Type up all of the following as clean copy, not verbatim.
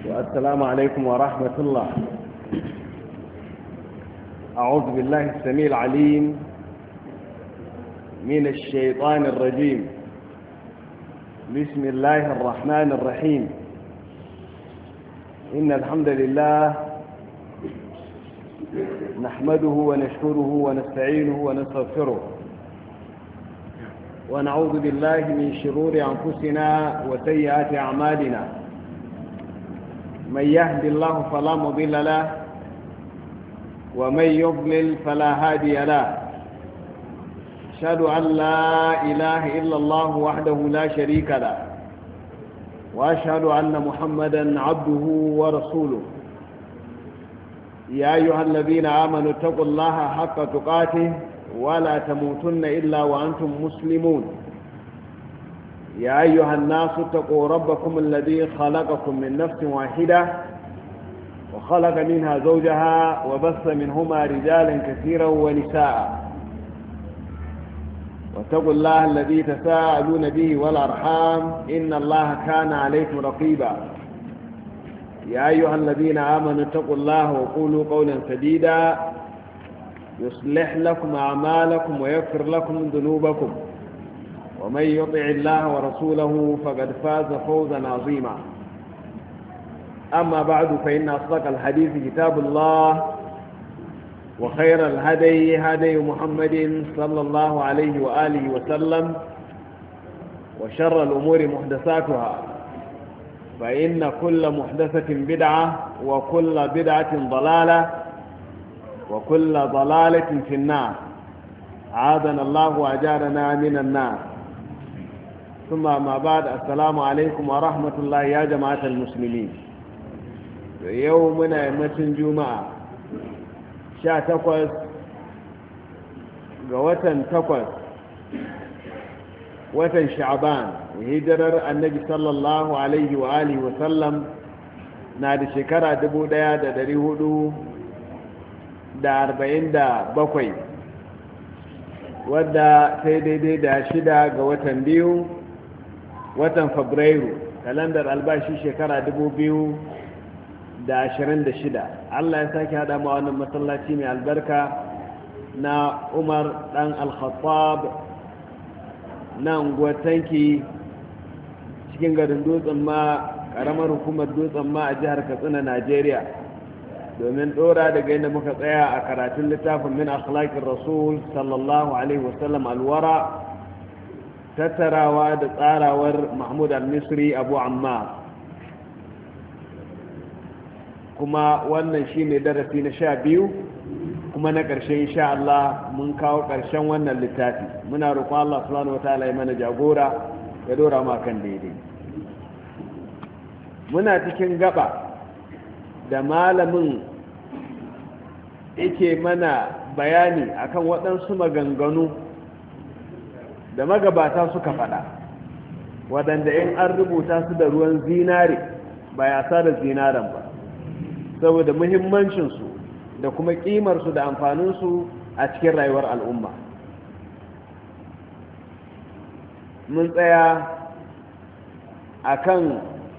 السلام عليكم ورحمة الله. أعوذ بالله السميع العليم من الشيطان الرجيم. بسم الله الرحمن الرحيم. إن الحمد لله نحمده ونشكره ونستعينه ونستغفره ونعوذ بالله من شرور أنفسنا وسيئات أعمالنا. من يهد الله فلا مضل له ومن يضلل فلا هادي له. أشهد أن لا إله إلا الله وحده لا شريك له وأشهد أن محمدا عبده ورسوله. يا أيها الذين آمنوا اتقوا الله حق تقاته ولا تموتن إلا وأنتم مسلمون. يا أيها الناس اتقوا ربكم الذي خلقكم من نفس واحدة وخلق منها زوجها وبث منهما رجالا كثيرا ونساء. واتقوا الله الذي تساءلون به والأرحام إن الله كان عليكم رقيبا. يا أيها الذين آمنوا اتقوا الله وقولوا قولا سديدا يصلح لكم أعمالكم ويغفر لكم ذنوبكم ومن يطع الله ورسوله فقد فاز فوزا عظيما. أما بعد فإن أصدق الحديث كتاب الله وخير الهدي هدي محمد صلى الله عليه وآله وسلم وشر الأمور محدثاتها فإن كل محدثة بدعة وكل بدعة ضلالة وكل ضلالة في النار. عاذنا الله وأجارنا من النار. ثم ما بعد السلام عليكم ورحمة الله يا جماعة المسلمين. يومنا يمتن جمعة 18 ga watan 8 watan sha'ban hijirar annabi sallallahu alaihi wa alihi wa sallam na da shekara 1447 wadda sai daidai da 6 ga watan 2 watan fabrairu kalandar albashi shekara 2026. Allah ya sake hada ma wannan masallaci mai albarka na Umar dan Al-Khattab na unguwar Tanki cikin garin Dutsen ma karamar hukumar Dutsen ma a jihar Katsina, Najeriya, domin dora daga inda muka tsaya a karatun littafin min akhlaqir rasul sallallahu alaihi wasallam alwara, tattarawa da tsarawar Mahmud al-Misri Abu Ammar. kuma wannan shine darasi na 12 kuma na ƙarshe insha Allah mun kawo ƙarshen wannan littafi. Muna roƙon Allah subhanahu wataala ya mana jagora ya dora mu kan daidai. Muna cikin gaba da malamin yake mana bayani akan waɗansu maganganu da magabata suka faɗa waɗanda in an rubuta su da ruwan zinare ba ya sa da zinaren ba, saboda muhimmancinsu da kuma ƙimarsu da amfaninsu a cikin rayuwar al'umma. Mun tsaya a kan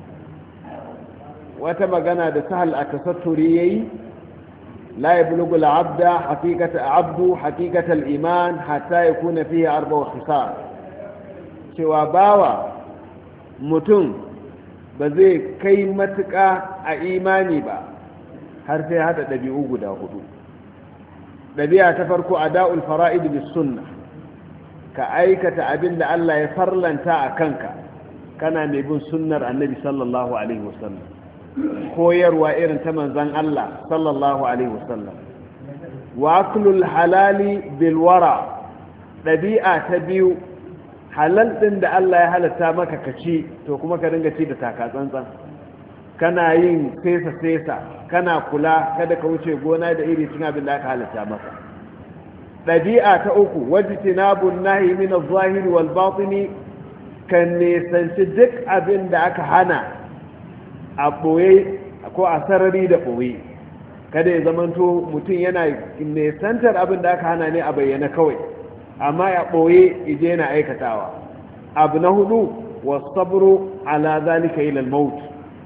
wata magana da Sahal at-Tasatturi yayi, la yablughu al-abdu haqiqatal iman hatta yakuna fihi arba'u khisal, cewa bawa mutum ba zai kai matuƙa a imani ba har sai hada ɗabi'u guda 4. ɗabi'a ta farko ada'ul fara'id bis sunna, ka aikata abin da Allah ya farlanta a kanka kana mai bin sunnar annabi sallallahu alaihi wasallam, koyarwa irin ta manzon Allah sallallahu alaihi wasallam. wa aklul halali bil wara, ɗabi'a ta biyu halal din da Allah ya halatta maka kaci to kuma ka dinga ci da taka tsantsan, kana yin sesa kana kula kada ka wuce gona da iri cin abin da aka halatta maka. ɗabi'a ta uku wajtinabun nahi min az-zahiri wal batini, kan nesanci duk abin da aka hana a ɓoye ko a sarari da ɓoye. kada ya zamanto mutum yana nesantar abin da aka hana ne a bayyana kawai, amma ya ɓoye ije yana aikatawa. abu na 4 wasabru ala zalika ila al-maut,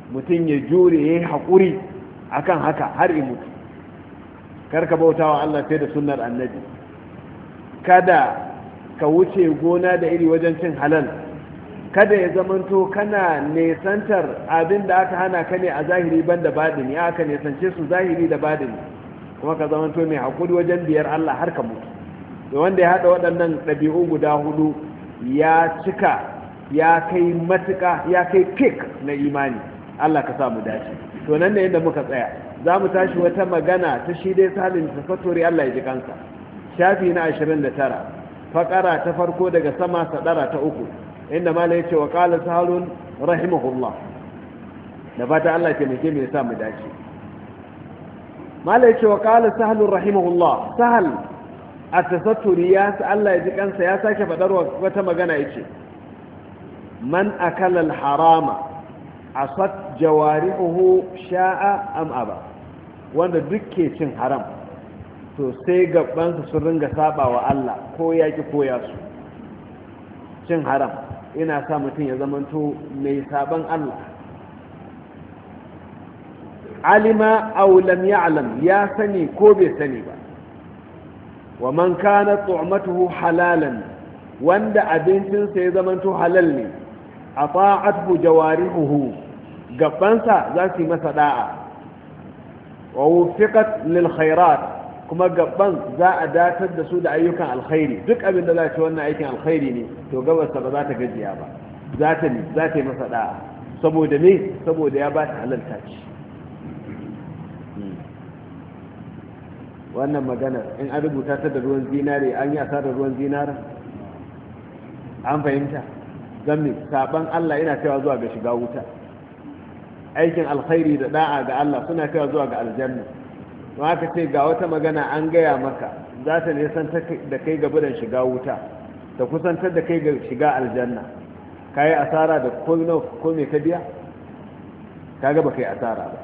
mutum ya jure ya yi haƙuri akan haka har in mutu. Karka bautawa Allah sai da sunnar annabi, kada ka wuce gona da iri wajen cin halal, kada ya zamanto kana nesantar abin da aka hana ka ne a zahiri banda badini, aka nesance su zahiri da badini, kuma ka zamanto mai haƙuri wajen biyar Allah har ka mutu. da wanda ya haɗa waɗannan ɗabi'u guda hudu ya cika, ya kai matuƙa, ya kai pik na imani. Allah ka samu dace. To nan ne yadda muka tsaya, za mu tashi wata magana ta shi dai Salim Tafattori, Allah ya ji kansa, shafi na 29, fakara ta farko daga sama sadara ta 3, inda mala ya ce wa qala Sahlun rahimahullah. da fata Allah ya taimake mu ya sa mu dace. mala ya ce wa qala Sahlun rahimahullah. Sahal at-Tafattori ya sa Allah ya ji kansa ya sake fadar wata magana, yace man akala al-harama asat jawarihuhu sha'a am aba. wanda dukke cin haram to sai gabansa sun ringa saba wa Allah ko yaki ko yasu. cin haram ina sa mutum ya zamanto mai saban Allah. alima aw lam ya'lam, ya sani ko bai sani ba. wa man kana tu'matuhu halalan, wanda abincinsa ya zamanto halal ne, ata'athu jawarihuhu, gabansa za su yi masa da'a. wa wufiqat lil khairat, kuma gaban za a datar da su da ayyukan alkhairi. duk abin da za ta wannan aikin alkhairi ne, to gabarsa ba za ta gajiya ba, za ta yi masa da'a. saboda me? saboda ya ba ta halalta ce. wannan magana in an rubuta ta da ruwan zinare, an yi asarar ruwan zinare? an fahimta? zammi saban Allah yana kaiwa zuwa ga shiga wuta, aikin alkhairi da da'a ga Allah suna kaiwa zuwa ga aljanna. don haka ce ga wata magana an gaya maka za ta nisantar da kai ga budan shiga wuta, ta kusantar da kai ga shiga aljanna. ka yi asara da ko me ka biya? ka ga ba ka yi asara ba.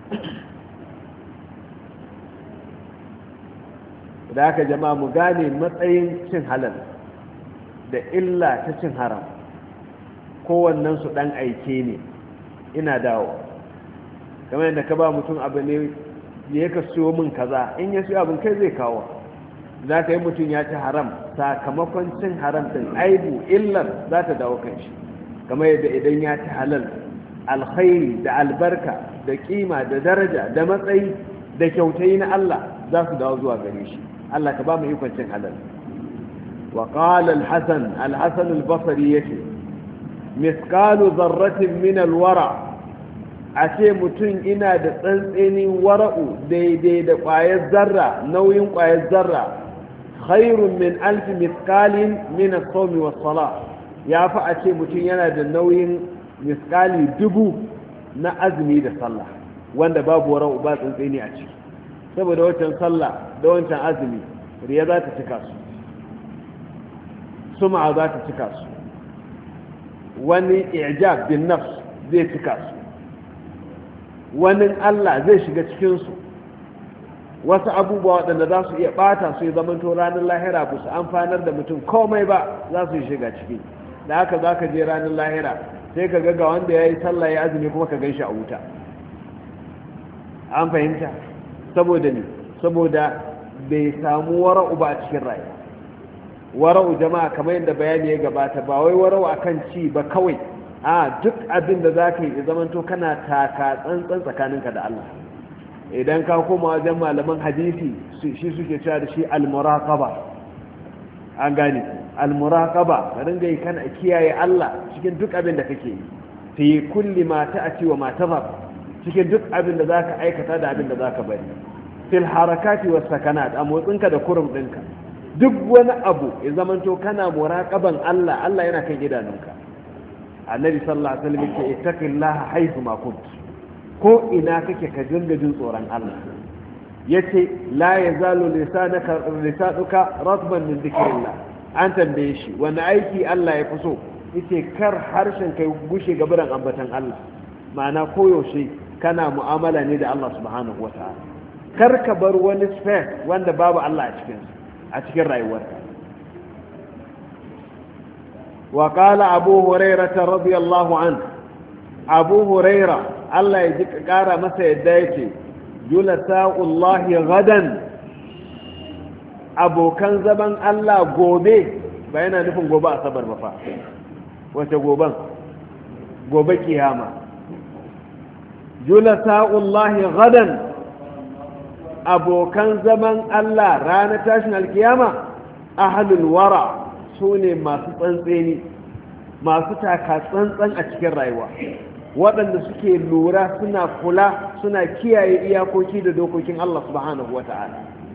da haka jama'a mu gane matsayin cin halal da illa ta cin haram. kowannensu ɗan aike ne, ina dawo. kamar yadda ka ba mutum abu ne ya ka siyo min kaza, in ya siyo abin kai zai kawo. za ka yi mutum ya ci haram, sakamakon cin haram ɗin aibu illar za ta dawo kan shi. kamar yadda idan ya ci halal, alkhairi da albarka da kima da daraja da matsayi da kyautayi na Allah za su dawo zuwa gare shi. Allah ka ba mu ikon cin halal. wa qala al-hasan al-basri yace misqalu dharratin min al-wara, a ce mutum ina da tsantsenin wara'u daidai da ƙwayar zarra, nauyin ƙwayar zarra, khairun min alfi misqalin min as-sawmi was-salah, ya fi a ce mutum yana da nauyin misqali 1000 na azumi da sallah, wanda babu wara'u ba tsantseni a ciki. saboda wancan sallah da wancan azumi riya za ta cika su, sum'a za ta cika su, wani i'jab bin nafs zai cika su, wani Allah zai shiga cikinsu, wasu abubuwa waɗanda za su iya ɓata su yi zamanto ranar lahira ba su amfanar da mutum komai ba, za su yi shiga ciki. da haka za ka je ranar lahira sai ka ga wanda ya yi sallah ya azumi kuma ka gan shi a wuta. an fahimta? saboda ne? saboda bai samu wara'u ba a cikin rayuwa. wara'u jama'a kamar yadda bayani ya gabata, ba wai wara'u akan ci ba kawai, a duk abin da za ka yi zamanto kana taka tsantsan tsakaninka da Allah. idan ka koma wajen malaman hadisi shi suke cewa da shi al-muraqaba. an gane al-muraqaba, ka dinga yi kana kiyaye Allah cikin duk abin da kake yi, fi kulli ma ta'ati wa ma tazar, cikin duk abin da zaka aikata da abin da zaka bari, fil harakati was sakanat, a motsinka da kurum dinka, duk wani abu ya zamanto kana muraqaban Allah, Allah yana kan idanunka. annabi sallallahu alaihi wasallam yake ittaqillaha haythu ma kunt, ko ina kake ka dinga jin tsoron Allah. yace la yazalu lisanuka ratban min dhikrillah. an tambaye shi wani aiki Allah ya fi so, yace kar harshen kai gushe gaburan ambatan Allah, ma'ana koyaushe kana mu'amala ne da Allah subhanahu wata'ala. kar ka bar wani space wanda babu Allah a cikin rayuwarka. وقال أبو هريرة رضي الله عنه، أبو هريرة Allah ya ji ƙara masa yadda yake julasa'ullahi gadan abokan zaman Allah gobe ba yana nufin gobe asabar ba fa wace goben gobe kiyama julasa'ullahi gadan abokan zaman Allah ranar tashin alkiyama ahlul wara sune masu tsantseni masu taka tsantsan a cikin rayuwa waɗanda suke lura suna kula suna kiyaye iyakoki da dokokin Allah subhanahu wa ta'ala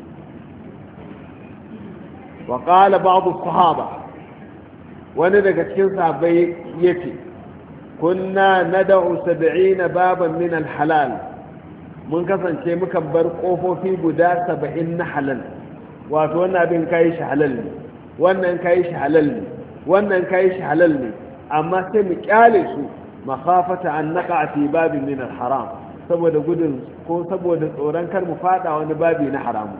wa qala ba'd as-sahaba wani daga cikin sahabbai yace kunna nad'u 70 baban min al-halal mun kasance muka bar kofofi guda 70 na halal wato wannan abin kai shi halal ne wannan kai shi halal ne wannan kai shi halal ne amma sai mu kyale su makhafata an naqa fi babin min al-haram saboda gudun ko saboda tsoron kar mu fada wani babi na haramu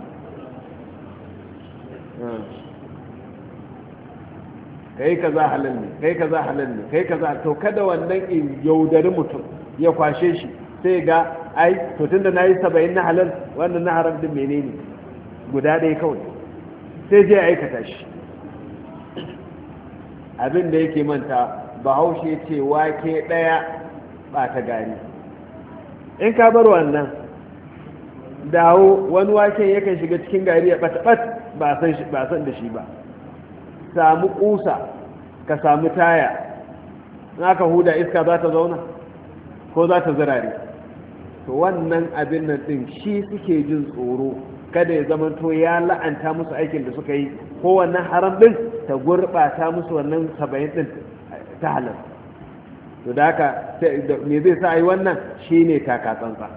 kai kaza halal ne kai kaza halal ne kai kaza to kada wannan in yaudari mutum ya kwashe shi sai ga ai to tunda nayi 70 na halal wannan na haram din menene guda ɗaya kawai sai je aikata shi abin da yake manta bahaushe ce wake ɗaya ɓata gari in ka bar wannan dawo wani waken yakan shiga cikin gari ya ɓata-ɓat ba san da shi ba samu ƙusa ka samu taya na ka huda iska za ta zauna ko za ta zirare to wannan abin nan ɗin shi suke jin tsoro kada ya zamanto ya la'anta musu aikin da suka yi ko wannan haram ɗin ta gurɓata musu wannan 70 ɗin ta halar to da haka me zai sa yi wannan shine taka tsantsa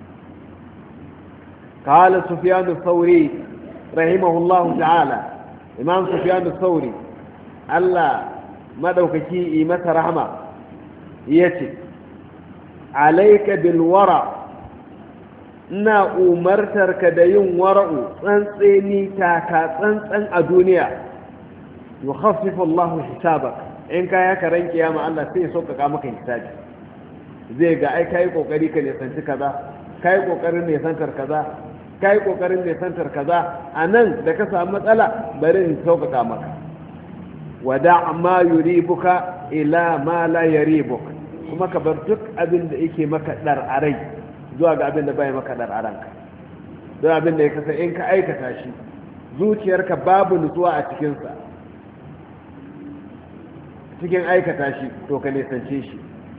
qala sufyan ath-thawri rahimahullahu ta'ala imam sufyan ath-thawri Allah madaukaki yi masa rahama yace alayka bil wara ina umartarka da yin wara'u tsantseni taka tsantsan a duniya yukhaffifu Allahu hisabaka in kaya ka ran kiyama Allah sai ya sauƙaƙa maka hisabi zai ga ai kai kokari ka nisanci kaza kai kokarin nisantar kaza kai kokarin nisantar kaza anan da ka samu matsala bari in sauƙaƙa maka wada ma yuribuka ila ma la yaribuka kuma ka bar duk abin da yake maka dar a rai zuwa ga abin da bai maka dar a ranka don abin da ya kasa in ka aikata shi zuciyarka babu nutsuwa a cikinsa cikin aikata shi to ka nisance shi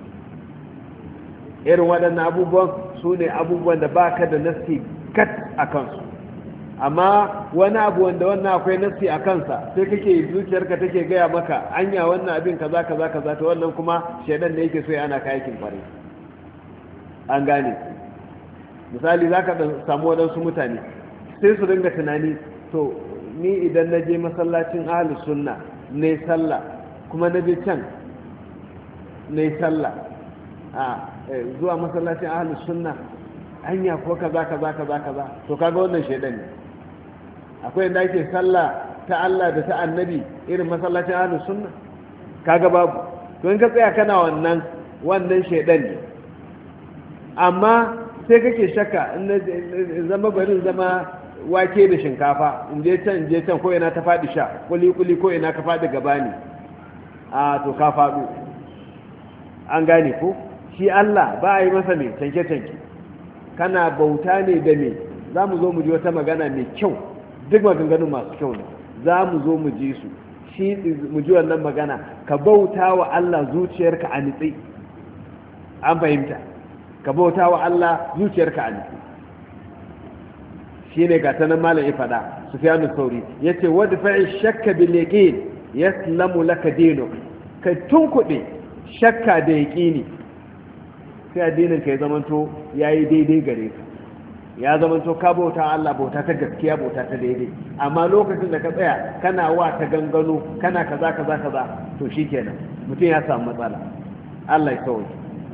irin waɗannan abubuwan su ne abubuwan da ba ka da nasti kat a kansu amma wani abu wanda wannan akwai nasti a kansa sai kake zuciyarka take gaya maka anya wannan abin kaza kaza kaza to wannan kuma shaidan da yake so ya ana kayakin fare an gane misali za ka samu waɗansu mutane sai su ringa tunani to ni idan na je masallacin ahlus sunna ne sallah kuma na je can ne sallah zuwa masallacin ahlus sunna hanya ko kaza kaza kaza kaza to kaga wannan shedan ne akwai inda ake sallah ta Allah da ta annabi irin masallacin ahlus sunna kaga babu to in ka tsaya kana wannan shedan ne amma sai kake shakka in zama barin zama wake da shinkafa in je can ko ina ta faɗi sha kuli ko ina ka faɗi gaba ne to ka faɗo an gane ko shi Allah ba a yi masa mai canke-canke kana bauta ne da me za mu zo mu ji wata magana mai kyau duk maganganun masu kyau ne za mu zo mu ji su shi mu ji wannan magana ka bauta wa Allah zuciyarka a nitsi an fahimta ka bauta wa Allah zuciyarka a nitsi shi ne ga ta nan malam ya faɗa sufyanu sauri ya ce wadda fa'i shakka bil yaqin yaslamu laka dinuk ka tunkuɗe shakka da yaqini sai addinin ka ya zamanto yayi daidai gare ka ya zamanto ka bauta Allah bauta ta gaskiya bauta ta daidai amma lokacin da ka tsaya kana wa ta gangano kana kaza kaza kaza to shikenan mutum ya samu matsala Allah ya sauke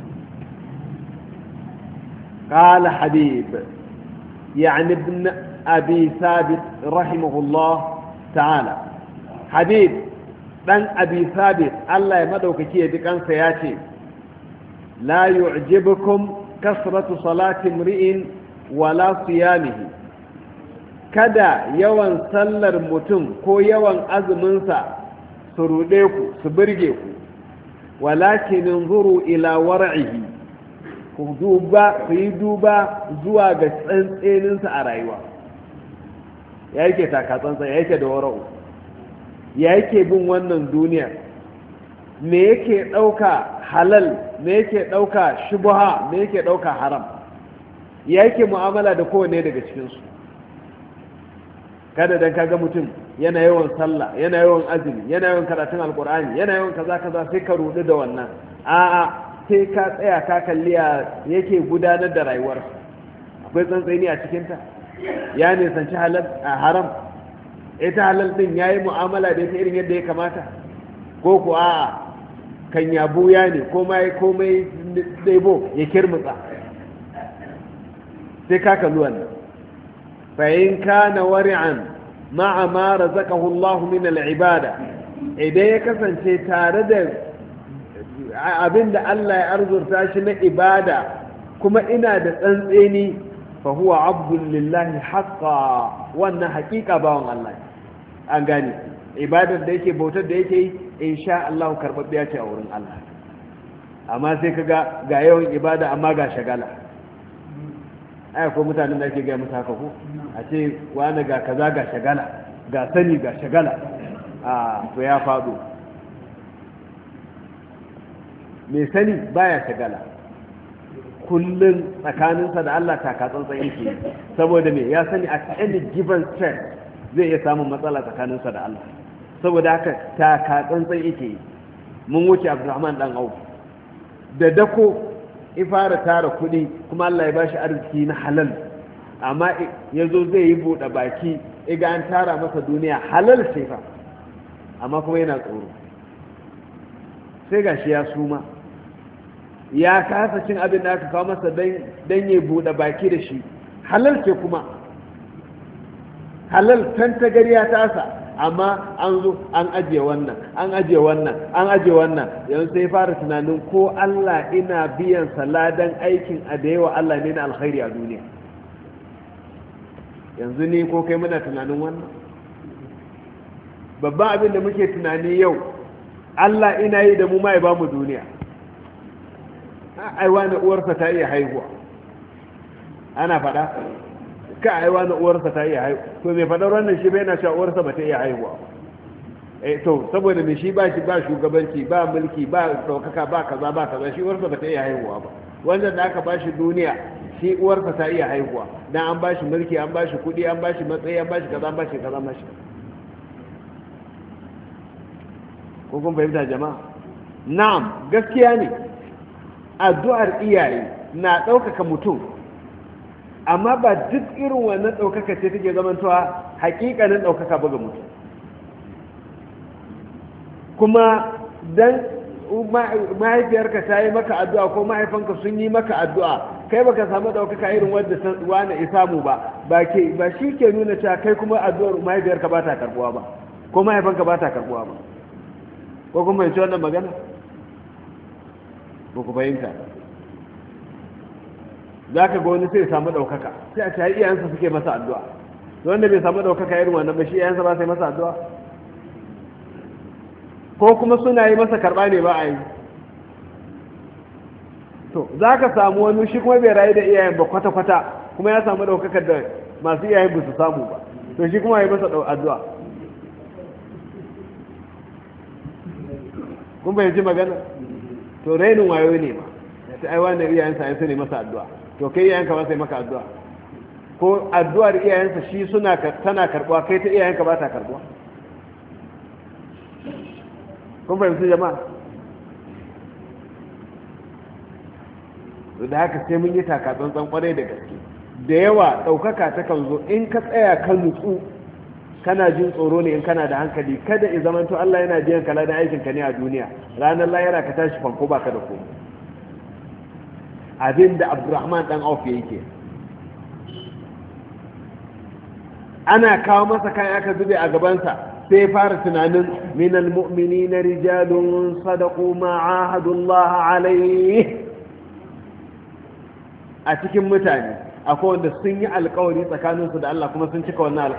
قال حبيب يعني ابن أبي ثابت رحمه الله تعالى حبيب بن أبي ثابت الله يمدوك كي بكان سياتي لا يعجبكم kasratu salati imri'in wala siyamihi, kada yawan sallar mutum ko yawan azuminsa su ruɗe ku su birge ku, walakin zuru ila war'ihi, ku yi duba zuwa ga tsantseninsa a rayuwa. Ya yake takatsantsa, ya yake da wara'u, ya yake bin wannan duniya, me yake ɗauka halal, me yake ɗauka shubha, me yake ɗauka haram, ya yake mu'amala da kowane daga cikinsu. Kada dan kaga mutum yana yawan sallah, yana yawan azumi, yana yawan karatun alkur'ani, yana yawan kaza kaza, sai ka rudu da wannan. A'a, sai ka tsaya ka kalli yake gudanar da rayuwarsa. Akwai tsantseni a cikinta, ya nisanci halal a haram, ita halal din yayi mu'amala da ita irin yadda ya kamata, ko ku a'a kan ya buya ne, komai daibo ya kirmutsa. sai ka kalli wannan. فإن كان ورعا مع ما رزقه الله من العبادة إذا يكسن شيء تارد أبن الله يأرزر تاشنا عبادة كما إنا دسنسيني فهو عبد لله حقا وأن حقيقة باون الله أنغاني عبادة ديكي بوتر ديكي إن شاء الله كربت بياتي أورن الله أما سيكا غايون عبادة أما غا شغالة ai ko mutanen da ake gaya musu haka ko a ce wani ga kaza ga shagala ga sani ga shagala a to ya faɗo. mai sani baya shagala, kullum tsakaninsa da Allah takatsantsan yake, saboda me ya sani a any given step zai iya samun matsala tsakaninsa da Allah, saboda haka takatsantsan yake. mun wuce Abdurrahman dan Auf da dako ifara tara kudi kuma Allah ya bashi arziki na halal, amma yazo zai yi bude baki iga an tara masa duniya halal sai fa, amma kuma yana tsoro. sai gashi ya suma, ya kasa cin abin da aka kawo masa dan ya bude baki da shi, halal ce kuma halal tantagariya tasa, amma an zo an ajiye wannan an ajiye wannan an ajiye wannan. yanzu sai fara tunanin ko Allah ina biyan saladan aikin a da yawa Allah ne na alkhairi a duniya. yanzu ne ko kai muna tunanin wannan? babban abin da muke tunani yau, Allah ina yi da mu ma ya ba mu duniya. aiwa na uwarsa ta iya haihuwa, ana faɗa ka aiwa na uwarsa ta iya haihuwa, to mai faɗar wannan shi bai na sha uwarsa ba ta iya haihuwa. to saboda mai shi ba shugabanci ba mulki ba ɗaukaka ba kaza shi uwarsa ba ta iya haihuwa ba. wanda da aka ba shi duniya shi uwarsa ta iya haihuwa, dan an ba shi mulki, an ba shi kuɗi, an ba shi matsayi, an ba shi kaza, an ba shi kaza, an ba shi. ko kun fahimta jama'a? na'am, gaskiya ne addu'ar iyaye na ɗaukaka mutum, amma ba duk irin wannan ɗaukaka ce take zamantowa hakikanin ɗaukaka ba ga mutum. kuma dan mahaifiyarka ta yi maka addu'a ko mahaifanka sun yi maka addu'a, kai baka samu ɗaukaka irin wadda wani ya samu ba shi ke nuna cewa kai kuma addu'ar mahaifiyarka ba ta karbuwa ba, ko mahaifanka ba ta karbuwa ba. ko kuma yanci wannan magana ba ku fahimta? za ka ga wani sai samu ɗaukaka, sai a ce iyayensa suke masa addu'a, wanda bai samu ɗaukaka irin wannan ba shi iyayensa ba sai masa addu'a, ko kuma suna yi masa karɓa ne ba a yi. to za ka samu wani shi kuma bai rayu da iyayen ba kwata-kwata, kuma ya samu ɗaukakar da masu iyayen ba su samu ba, to shi kuma ya yi masa addu'a. kun bayyanci magana? to rainin wayo ne ma, sai ai wannan iyayensa ya ne masa addu'a, to kai iyayenka ba sai maka addu'a? ko addu'ar iyayensa shi tana karbuwa, kai ta iyayenka ba ta karbuwa? kun fahimci jama'a? da haka sai mun yi takatsantsan kwarai da gaske. da yawa ɗaukaka ta kan zo in ka tsaya kan nutsu, kana jin tsoro ne in kana da hankali, kada i zamanto Allah yana biyan ka ladan aikinka ne a duniya, ranar lahira ka tashi fanko baka da komai. abin da Abdurrahman dan Auf yake, ana kawo masa kayan aka zube a gabansa, sai fara tunanin minal mu'minina rijalun sadaqu ma ahadullah alayhi. a cikin mutane akwai wanda sun yi alkawari tsakaninsu da Allah kuma sun cika wannan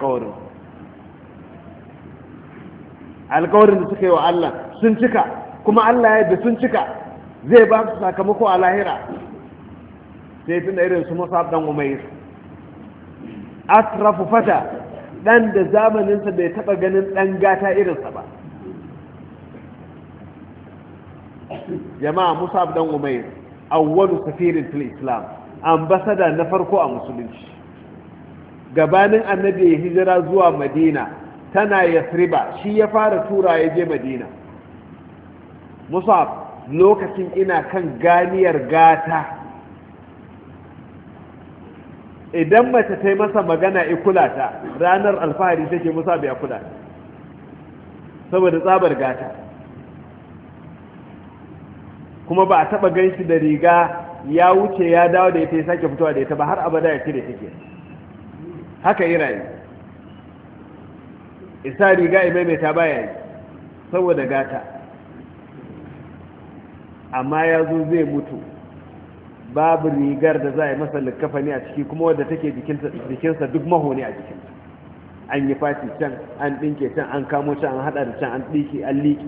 alkawarin da suka yi wa Allah sun cika, kuma Allah ya yadda sun cika zai ba su sakamako a lahira. sai tun da irin su Mus'ab dan Umair, asrafu fata, dan da zamaninsa bai taba ganin dan gata irinsa ba. jama'a Mus'ab dan Umair awwalu safirin fil Islam, ambasada na farko a musulunci. gabanin annabi ya hijira zuwa Madina tana Yasriba, shi ya fara tura ya je Madina. Mus'ab lokacin ina kan ganiyar gata, idan mace ta yi masa magana ikula ta, ranar alfahari take Mus'ab ya kula saboda tsabar gata. kuma ba a taba ganshi da riga ya wuce ya dawo da ita ya sake fitowa da ita ba, har abada ya ce da take haka yi rayu. isa riga imaimaita baya yi saboda gata. amma ya zo zai mutu babu rigar da za a yi masa likafani a ciki, kuma wadda take jikinsa duk mahoni a jikinsa. an yi fashi can, an ɗinke can, an kamo can, an haɗa da can, an ɗiki, an liƙi.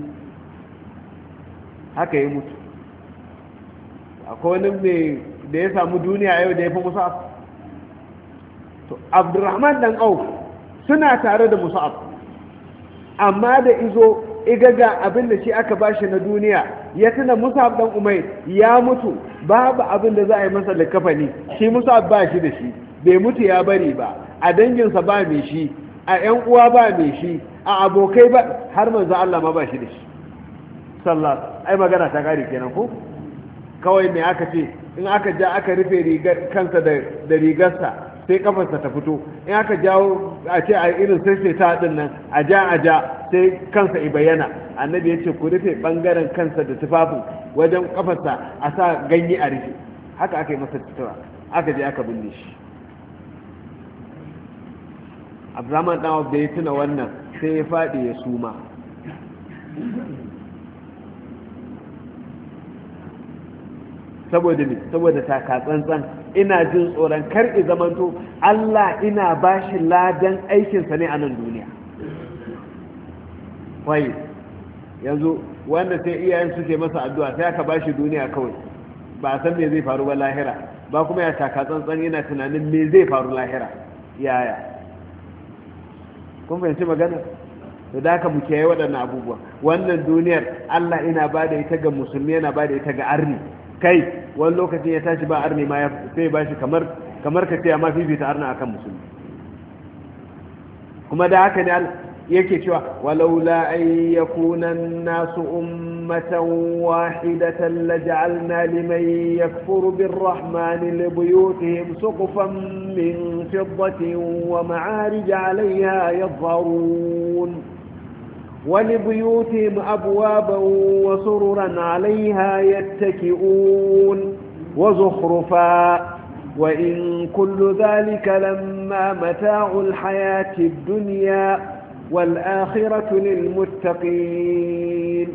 haka yi mutu. akwai wani mai da ya samu duniya yau da ya fi Mus'ab. to Abdurrahman dan Auf suna tare da Mus'ab, amma da izo igaga abin da shi aka bashi na duniya, ya tuna Mus'ab dan Umair ya mutu babu abin da za a yi masa likafani, shi Mus'ab ba shi da shi, bai mutu ya bari ba, a danginsa ba mai shi, a ƴan uwa ba mai shi, a abokai ba, har manzo Allah ma ba shi da shi sallallahu. ai magana ta kare kenan ko. kawai me aka ce, in aka ja aka rufe rigar kansa da rigarsa sai kafarsa ta fito, in aka jawo a ce a irin sai ta din nan a ja sai kansa i bayyana. annabi ya ce ku rufe bangaren kansa da tufafin, wajen kafarsa a sa ganye a rufe. haka aka yi masa tutura, aka je aka binne shi. Abdurrahman dan da ya tuna wannan sai ya faɗi ya suma. saboda taka tsantsan, ina jin tsoron kar i zamanto Allah ina bashi ladan aikinsa ne a nan duniya. wai yanzu wanda sai iyayen suke masa addu'a sai aka bashi duniya kawai, ba a san me zai faru ba lahira, ba kuma ya taka tsantsan yana tunanin me zai faru lahira yaya. kun fahimci magana? da haka mu kiyaye waɗannan abubuwa. wannan duniyar Allah ina ba da ita ga musulmi, yana ba da ita ga arni. kai wani lokacin ya tashi ba arni ma sai ba shi kamar ka ce amma fifita arna akan musulmi. kuma da haka ne yake cewa walaula an yakuna an-nasu ummatan wahidatan laj'alna liman yakfuru birrahmani libuyutihim suqufan min fiddatin wa ma'arij 'alayha yadhharun ولبيوتهم أبوابا وسررا عليها يتكئون وزخرفا وإن كل ذلك لما متاع الحياة الدنيا والآخرة للمتقين.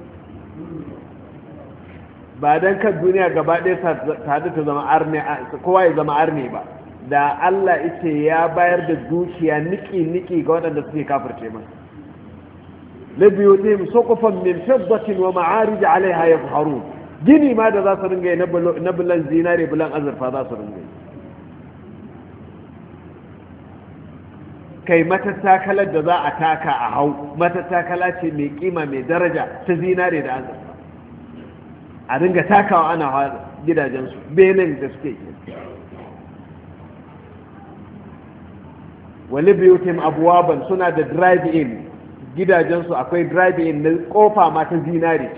بعدين كالدنيا قبل هذا زمان أرني كواي زمان أرني با da Allah ita ya bayar da dukiya niki ga waɗanda suke kafirce masa. لبيوتهم سقفا من فضة ومعارج عليها يظهرون. gini ma da za su ringa na bulan zinare bulan azurfa za su ringa. kai matattakalar da za a taka a hau matattakala ce mai kima mai daraja ta zinare da azurfa, a ringa takawa ana hawa gidajensu benin da suke yi. wali biyutim abuwaban suna da drive-in, gidajensu akwai drive-in na kofa ma ta zinare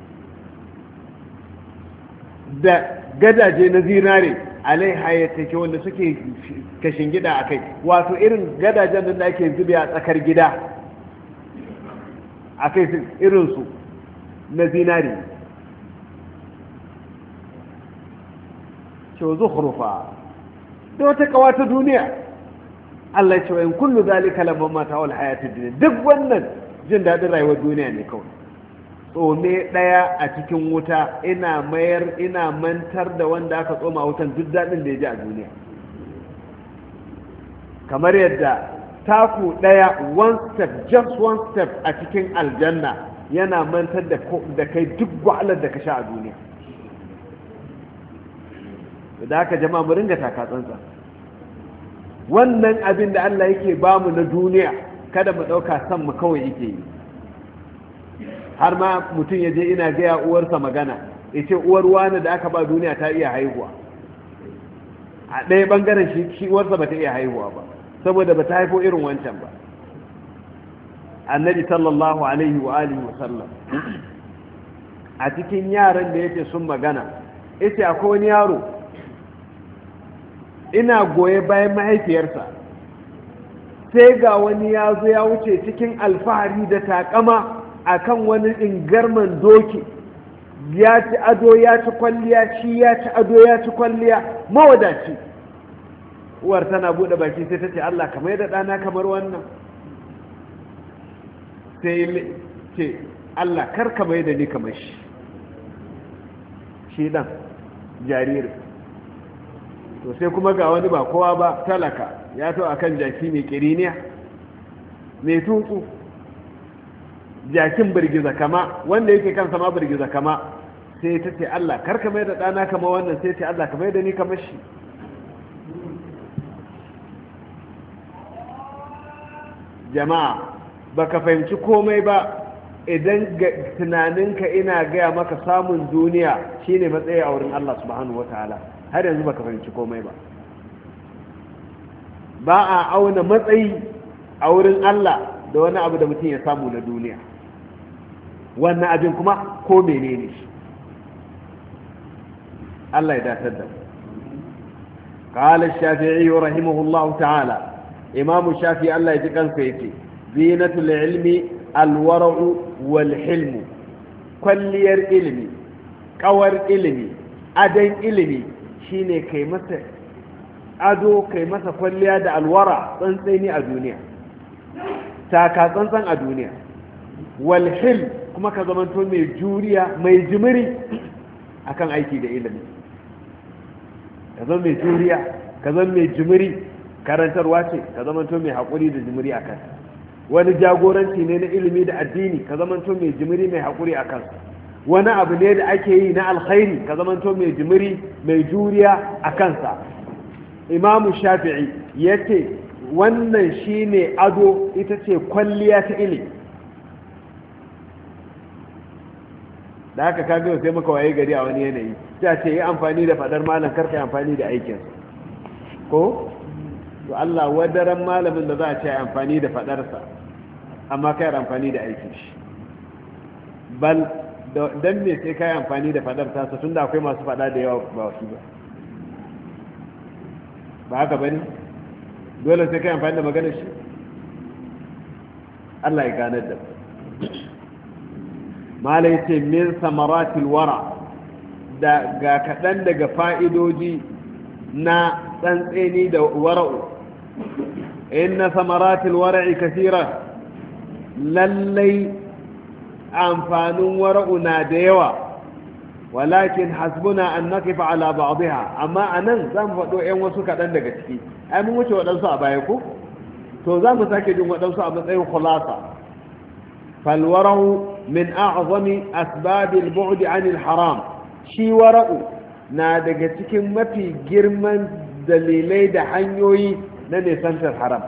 da gadaje na zinare alaiha ya take wanda suke kashin gida a kai, wato irin gadajen da ake zube a tsakar gida a kai irinsu na zinare. ce zuhrufa da wata kawata duniya. Allah ya ce wa in kullu zalika lamma mata'ul hayatid dunya, duk wannan jin dadin rayuwar duniya ne kawai. tsome ɗaya a cikin wuta ina mantar da wanda aka tsoma wutan duk daɗin da ya ji a duniya, kamar yadda taku ɗaya just one step a cikin aljanna yana mantar da kai duk wahalar da ka sha a duniya. da haka jama'a mu ringa taka tsantsa, wannan abin da Allah yake bamu na duniya kada mu ɗauka san mu kawai yake yi. har ma mutum ya je ina gaya uwarsa magana ya ce uwar wani da aka ba duniya ta iya haihuwa, a ɗaya ɓangaren shi uwarsa ba ta iya haihuwa ba saboda ba ta haifo irin wancan ba. annabi sallallahu alaihi wa alihi wa sallam a cikin yaran da yake sun magana yace akwai wani yaro ina goye bayan mahaifiyarsa sai ga wani ya zo ya wuce cikin alfahari da takama akan wani ingarman doki, ya ci ado ya ci kwalliya, shi ya ci ado ya ci kwalliya, mawadaci. uwar tana bude baki sai ta ce Allah kamar da ɗana kamar wannan, sai ce Allah kar ka mai da ni kamar shi dan jariri. to sai kuma ga wani ba kowa ba talaka ya to akan jaki mai kiriniya mai tutsu, jakin birgiza kama wanda yake kansa ma birgiza kama, sai ta ce Allah kar ka mai da ɗana kama wannan, sai ce Allah ka mai da ni kamar shi. jama'a baka fahimci komai ba idan tunaninka ina gaya maka samun duniya shine matsayi a wurin Allah subhanahu wataala, har yanzu baka fahimci komai ba. ba a auna matsayi a wurin Allah da wani abu da mutum ya samu na duniya, wannan abin kuma ko menene shi. Allah ya datar da قال الشافعي رحمه الله تعالى إمام الشافعي الله يجزيه خير زينة العلم الورع والحلم كلير علمي كور علمي أدين علمي شيني كيمسة أدو كيمسة كليا دا الورع تنسيني الدنيا تاكا تنسان الدنيا والحلم كما كزمانتون مي جوريا مي جمري أكان أيكي دا علمي كزمان مي جوريا كزمان مي جمري karantarwa ce ka zamanto mai haƙuri da jimiri a kansa, wani jagoranci ne na ilimi da addini ka zamanto mai jimiri mai haƙuri a kansa, wani abu ne da ake yi na alkhairi ka zamanto mai jimiri mai juriya a kansa. imamu shafi'i ya ce wannan shi ne ado, ita ce kwalliya ta ilimi. da haka ka gaba sai maka waye gari a wani yanayi ta ce yi amfani da fadar malam karka yi amfani da aikinsa ko to Allah wadaran malamin da za a ce amfani da fadarsa amma kai amfani da aikin shi. bal dan me sai kai amfani da fadar ta tunda akwai masu fada da yawa ba su ba haka bane, dole sai kai amfani da maganar shi. Allah ya ganar da malai ce min samaratil wara da ga kadan daga fa'idoji na tsantseni da wara'u. inna samaratil wara'i kathira, lallai amfanin wara'u na da yawa, walakin hasbuna an naqifa ala ba'dha, amma anan zamu faɗo ƴan wasu kaɗan daga ciki. ai mun wuce waɗansu a baya ko, to za mu sake jin waɗansu a matsayin khulasa. fal wara'u min a'zami asbabil bu'd 'anil haram, shi wara'u na daga cikin mafi girman dalilai da hanyoyi na nisantar haram.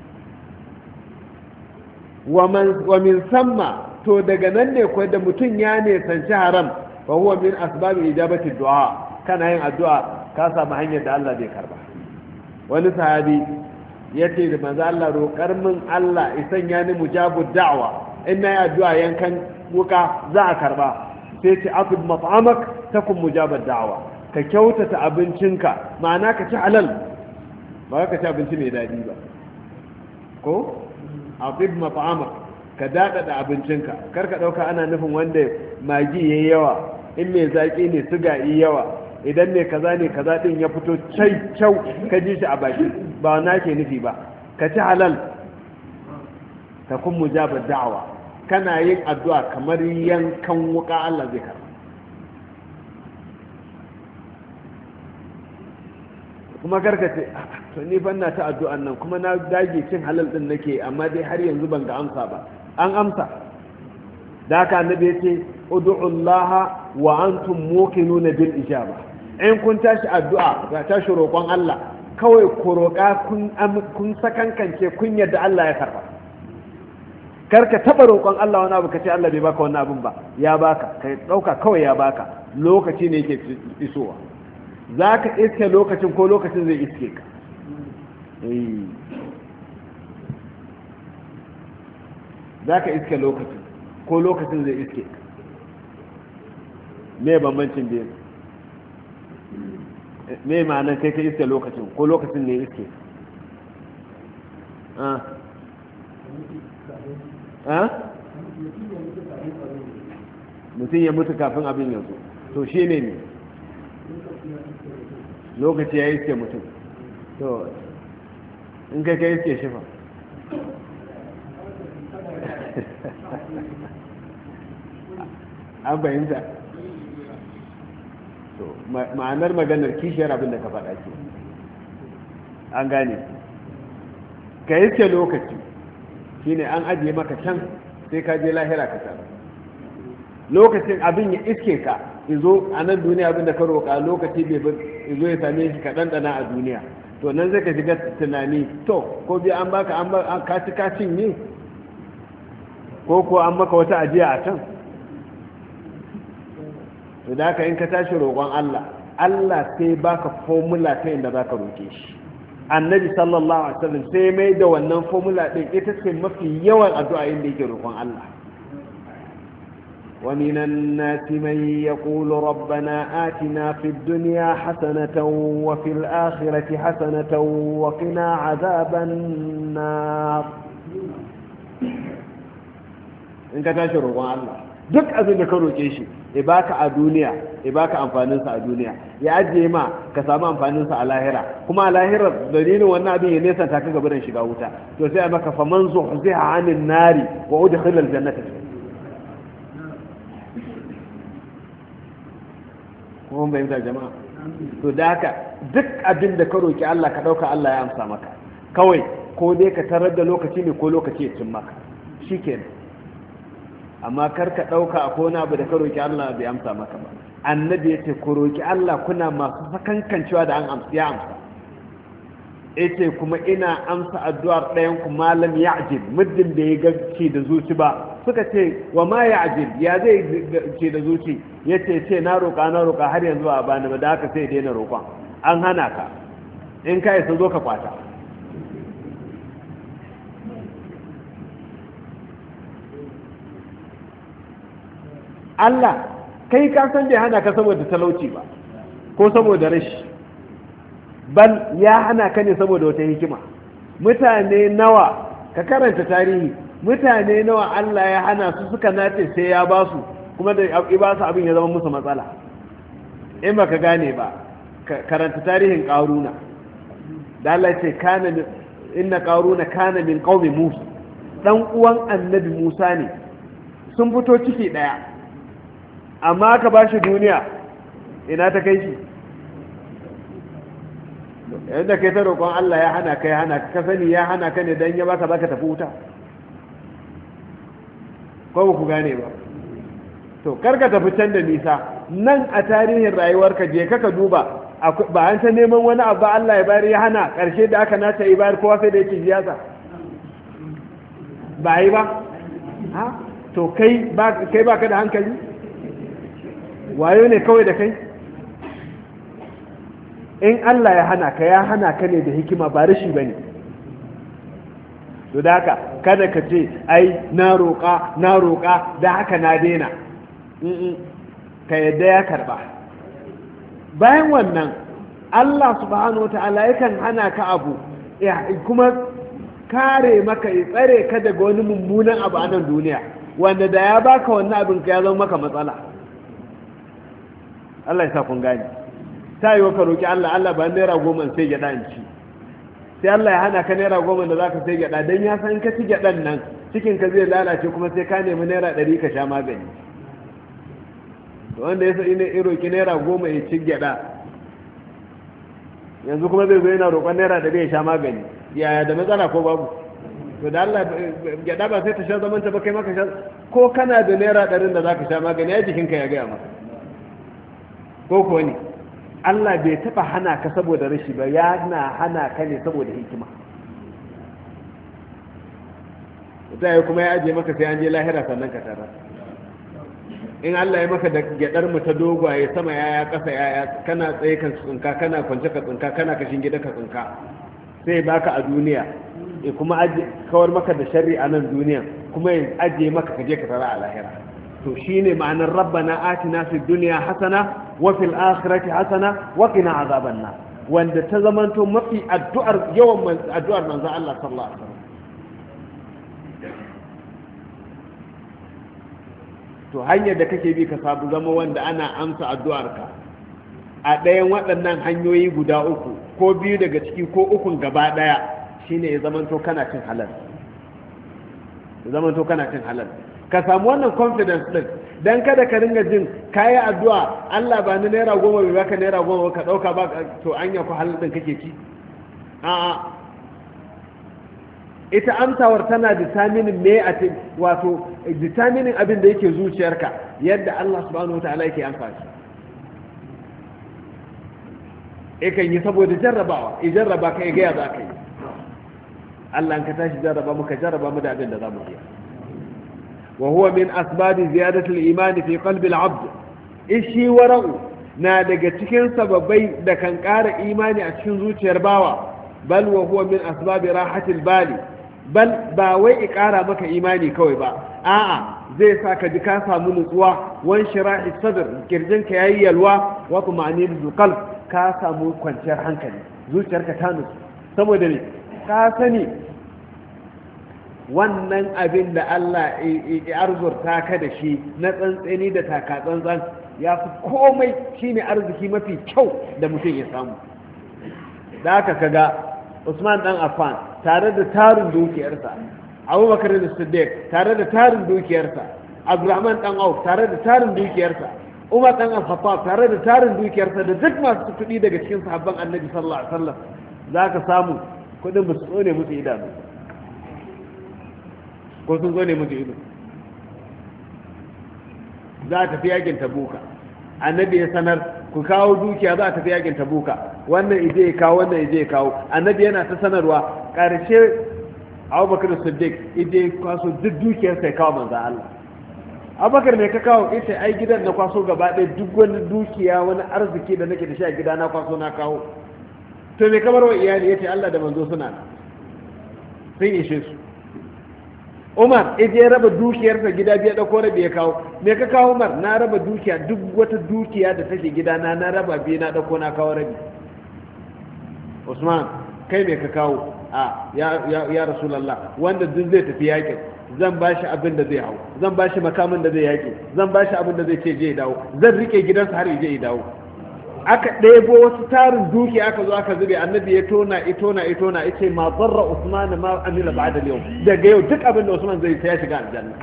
wa min samma, to daga nan ne kuwa da mutum ya nisanci haram, fa huwa min asbabi ijabati du'a, kana yin addu'a ka samu hanyar da Allah zai karba. wani sahabi yace da manzo Allah roƙar min Allah isanya ni mujabud da'wa, in nayi addu'a yankan wuka za a karba. sai ce afid mat'amak takun mujabad da'wa, ka kyautata abincinka, ma'ana ka ci halal ba ka ci abinci mai daɗi ba ko afid mat'amak, ka daɗaɗa abincinka. kar ka ɗauka ana nufin wanda magi yayi yawa, in mai zaƙi ne suga yi yawa, idan ne kaza ne kaza ɗin ya fito kyau ka ji shi a baki, ba na ke nufi ba. ka ci halal takun mujabad da'wa, kana yin addu'a kamar yankan wuka Allah zai karba. kuma karkace to ni ban na ta addu'an nan kuma na dage cin halal din nake amma dai har yanzu ban ga amsa ba. An amsa. da haka annabi yace ud'u Allah wa antum muqinuna bil ijaba. in kun tashi addu'a ga tashi roƙon Allah kawai ku roƙa kun sakankance kun yadda Allah ya karba. karka taba roƙon Allah wani abu kace Allah bai baka wannan abun ba, ya baka kai dauka kawai ya baka, lokaci ne yake isowa. za ka iske lokacin ko lokacin zai iske ka. za ka iske lokacin ko lokacin zai iske ka. me bambancin biyu? me ma'anar kai ka iske lokacin ko lokacin ne iske mutum ya mutu kafin abin yanzu to shi ne lokaci ya iske mutum. to in kai ka iske shi fa an bayanta. to ma'anar maganar kishiyar abin da ka faɗa ke an gane. ka iske lokaci shine an ajiye maka can sai ka je lahira ka tsara lokacin abin ya iske ka izo a nan duniya abin da ka roƙa lokaci bai izo ya same shi ka ɗanɗana a duniya, to nan zai ka shiga tunani to ko bi an baka an kaci kacin ne ko an maka wata ajiya a can. to da haka in ka tashi roƙon Allah sai baka formula ta inda za ka roƙe shi. annabi sallallahu alaihi wasallam sai mai da wannan formula din ita ce mafi yawan addu'a inda yake roƙon Allah. ومن الناس من يقول ربنا آتنا في الدنيا حسنة وفي الآخرة حسنة وقنا عذاب النار. إنك تشعر الله duk abin da ka roƙe shi ya baka a duniya ya baka amfaninsa a duniya ya ajiye ma ka samu amfaninsa a lahira, kuma a lahira dalilin wannan abin ya nesa ta ka gabanin shiga wuta, to sai a maka faman zuhziha anin nari wa udkhila aljannata. kuma bai da jama'a. to da haka duk abin da ka roƙi Allah ka dauka Allah ya amsa maka, kawai ko dai ka tarar da lokaci ne ko lokaci ya cin maka shikenan. amma kar ka ɗauka a kona abu da ka roƙi Allah bai amsa maka ba. annabi ya ce ku roƙi Allah kuna masu sakankancewa da ya amsa. ya ce kuma ina amsa addu'ar ɗayan ku malam ya ajil muddin da ya gaci da zuci ba. suka ce wa ma ya ajil ya zai ce da zuci? ya ce na roƙa har yanzu ba a bani ba, da haka sai daina roƙon. an hana ka, in ka isa zo ka kwata. Allah kai ka san bai hana ka saboda talauci ba ko saboda rashi, bal ya hana ka ne saboda wata hikima. mutane nawa ka karanta tarihi, mutane nawa Allah ya hana su suka nace sai ya ba su, kuma da ba su abin ya zama musu matsala. in baka gane ba karanta tarihin Qaruna. da Allah ce inna Qaruna kana min qaumi Musa, dan uwan annabi Musa ne, sun fito ciki daya, amma ka ba shi duniya ina ta kai shi. yadda kai ta roƙon Allah ya hana ka sani ya hana ka ne don ya baka zaka tafi wuta, ko ba ku gane ba. to karka tafi can da nisa, nan a tarihin rayuwarka je ka duba, ba an ta neman wani abu Allah ya bayar ya hana, ƙarshe da aka nace ya bayar kowa sai da yake siyasa ba yi ba. to kai baka da hankali, wayo ne kawai da kai. in Allah ya hana ka ne da hikima, ba rashi ba ne. to da haka kada ka ce ai na roƙa da haka na daina. ka yadda ya karba. bayan wannan Allah subhanahu wata'ala yakan hana ka abu kuma kare maka ya tsare ka daga wani mummunan abu a nan duniya, wanda da ya baka wannan abin ka ya zama maka matsala. Allah ya sa kun gani. ta yi ka roƙi Allah ba naira 10 sai gyaɗa in ci, sai Allah ya hana ka naira 10 da za ka sai gyaɗa, don ya san ka ci gyaɗan nan cikinka zai lalace kuma sai ka nemi naira 100 ka sha magani. wanda ya sa'i ne iroki naira 10 ya ci gyada yanzu kuma zai zo yana roƙon naira 100 ya sha magani, yaya da matsala ko babu? to da Allah gyada ba sai ta sha zamanta ba kai maka sha, ko kana da naira 100 da za ka sha magani ya jikinka ya gaya maka ko kuwa ne? Allah bai taɓa hana ka saboda rashi ba, yana hana ka ne saboda hikima. ta kuma ya ajiye maka sai an je lahira sannan ka tara. in Allah ya maka da gyadar mu ta dogwaye sama yaya kasa yaya, kana tsaye kan tsinka, kana kwance ka tsinka, kana kashin gida ka tsinka, sai baka a duniya ya kuma kawar maka da sharri a nan duniya, kuma ya ajiye maka ka je ka tara a lahira. to shine ma'anar rabbana atina fid dunya hasana wa fil akhirati hasana wa qina azaban nar, wanda ta zamanto mafi addu'ar yawan addu'ar manzo Allah sallallahu alaihi wasallam. to hanyar da kake bi ka sabu zama wanda ana amsa addu'arka a ɗayan waɗannan hanyoyi guda uku ko biyu daga ciki ko ukun gaba ɗaya shine ya zamanto kana cin halal. Ka samu wannan confidence din dan kada ka ringa jin kayi addu'a Allah ba ni naira 10 bai baka naira 10 ka dauka ba, to anya ku halal din kake ci. a'a ita amsawar tana determining me a wato determining abin da yake zuciyarka, yadda Allah subhanahu wataala yake amsa shi. kan yi saboda jarrabawa, jarraba ka ga ya za ka yi. Allah an ka tashi jarraba muka jarraba mu da abin da za mu yi. wa huwa min asbabi ziyadati al-iman fi qalbi al-abd, ishi wara'u na daga cikin sababai da kan ƙara imani a cikin zuciyar bawa. bal wa huwa min asbabi rahati al-bali, bal ba wai ƙara maka imani kawai ba, a'a zai sa ka ji ka samu nutsuwa, wan shirahi sadr, kirjinka yayi yalwa, wa tuma'aninatul qalb, ka samu kwanciyar hankali, zuciyarka ta nutsu. saboda ne ka sani wannan abin da Allah ya arzurta ka da shi na tsantseni da taka tsantsan ya fi komai, shine arziki mafi kyau da mutum ya samu. da aka kaga Usman dan Affan tare da tarin dukiyarsa, Abubakar da Siddiq tare da tarin dukiyarsa, Abdurrahman dan Auf tare da tarin dukiyarsa, Umar dan Al-Khattab tare da tarin dukiyarsa, da duk masu kuɗi daga cikin sahabban Annabi sallallahu alaihi wasallam, zaka samu kuɗin ba su tsone musu idanu ko sun tsone musu ido. za a tafi yakin Tabuka, Annabi ya sanar ku kawo dukiya, za a tafi yakin Tabuka, wannan ije ya kawo, wannan ije ya kawo. Annabi yana ta sanarwa, ƙarshe Abubakar Siddiq ije kwaso duk dukiyar sai kawo manzo Allah. Abubakar me ka kawo? Ita ai gidan na kwaso gaba ɗaya, duk wani dukiya, wani arziki da nake da shi a gida na kwaso na kawo. To me kamar wa iyali? yace Allah da manzo suna sun ishe su. Umar ije raba dukiyarsa gida biya dauko rabi ya kawo. Me ka kawo Umar? Na raba dukiya, duk wata dukiya da take gida na raba biyu na dauko na kawo rabi. Usman kai me ka kawo? Ya Rasulullah, wanda duk zai tafi yakin zan bashi abin da zai hau, zan bashi makamin da zai yaki, zan bashi abin da zai ce je ya dawo, zan rike gidansa har je ya dawo. aka ɗebo wasu tarin dukiya aka zo aka zube. Annabi ya tona yace ma darra Usman ma amila ba'da al-yawm, daga yau duk abin da Usman zai ya shiga aljanna.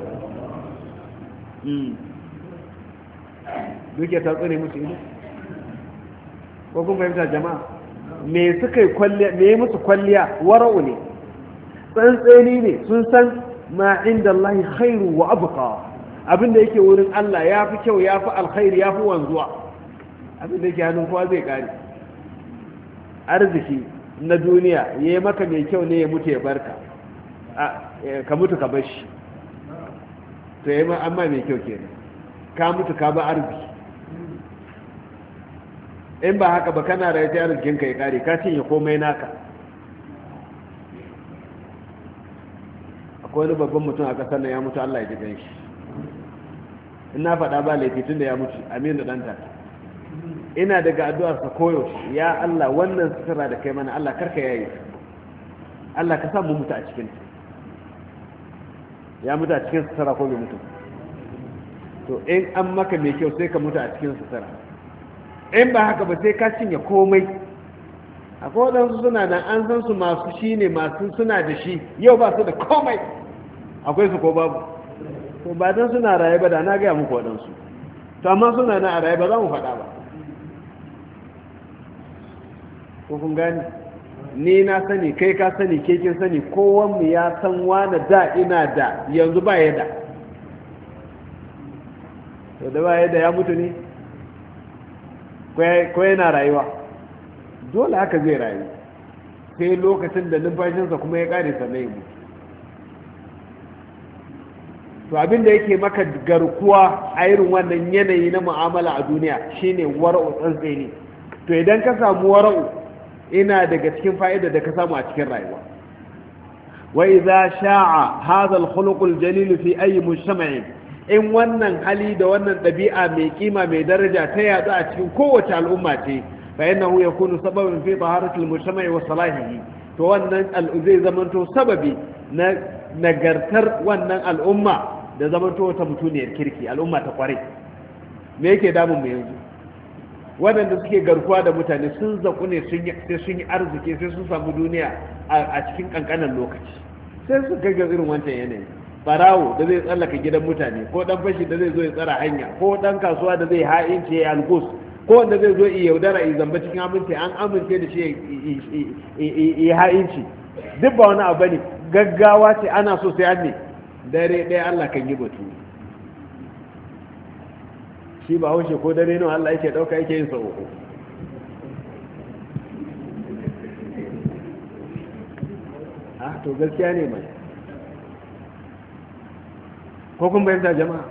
dukiya ta tsone musu ido ko kun fahimta jama'a? me suka yi kwalliya, me musu kwalliya? wara'u ne, tsantseni ne, sun san ma inda Allah khairu wa abqa, abin da yake wurin Allah ya fi kyau, ya fi alkhairi, ya fi wanzuwa. abin da yake hannun kowa zai kare. arziki na duniya ya yi maka mai kyau ne ya mutu ya barka, ka mutu ka bar shi, to ya yi amma mai kyau kenan, ka mutu ka ba arziki. in ba haka ba kana rayu ta arzikinka ya kare, ka cinye komai naka. akwai wani babban mutum a ƙasar nan ya mutu, Allah ya ji gan shi. in na faɗa ba laifi tun da ya mutu, Aminu ɗanta. ina daga addu'arsa koyaushe, ya Allah wannan sutura da kai mana, Allah karka yayi, Allah ka sa mu mutu a cikin. ya mutu a cikin sutura ko bai mutu? to in an maka mai kyau sai ka mutu a cikin sutura, in ba haka ba sai ka cinye komai. akwai waɗansu suna nan an san su masu shi ne, masu suna da shi, yau ba su da komai, akwai su ko babu? to ba don suna raye ba da na gaya muku waɗansu, to amma suna na a raye ba za mu faɗa ba. ko kun gani? ni na sani, kai ka sani, ke kin sani, kowanmu ya san wani da ina da yanzu ba ya da. to da ba ya da ya mutu ne ko yana rayuwa? dole haka zai rayu sai lokacin da numfashinsa kuma ya kare sannan ya mutu. to abin da yake maka garkuwa a irin wannan yanayi na mu'amala a duniya shine wara'u tsantseni. to idan ka samu wara'u, ina daga cikin fa'ida da ka samu a cikin rayuwa. wa idza sha'a hadha al-khuluq al-jalil fi ayi mujtama'in, in wannan hali da wannan ɗabi'a mai kima mai daraja ta yadu a cikin kowace al'umma ce, fa innahu yakunu sababan fi taharatil mujtama'i wa salahihi, to wannan zai zamanto sababi na nagartar wannan al'umma da zamanto ta mutuniyar kirki, al'umma ta kware. me yake damun mu yanzu? waɗanda suke garkuwa da mutane sun zaku ne sai sun yi arziki, sai sun samu duniya a cikin kankanan lokaci, sai su kai ga irin wancan yanayi. barawo da zai tsallaka gidan mutane, ko dan fashi da zai zo ya tsara hanya, ko dan kasuwa da zai ha'ince ya algus, ko wanda zai zo ya yaudara ya zamba cikin aminci, an amince da shi ya ha'inci. duk ba wani abu ne, gaggawa ce, ana so sai an ne dare ɗaya Allah kan yi batu. shi ba haushe ko dare nawa Allah yake ɗauka yake yin sau uku. to gaskiya ne mai, ko kun bayyanta jama'a?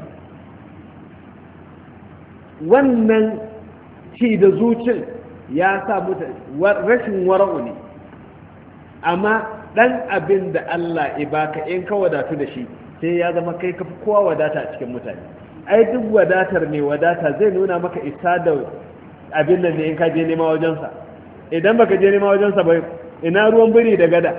wannan ci da zucin ya sa rashin wara'u ne, amma dan abin da Allah ya baka in ka wadatu da shi sai ya zama kai kafi kowa wadata a cikin mutane. ai duk wadatar ne wadata zai nuna maka isa da abin nan ne in ka je nema wajensa. idan baka je nema wajensa ba, ina ruwan biri da gada?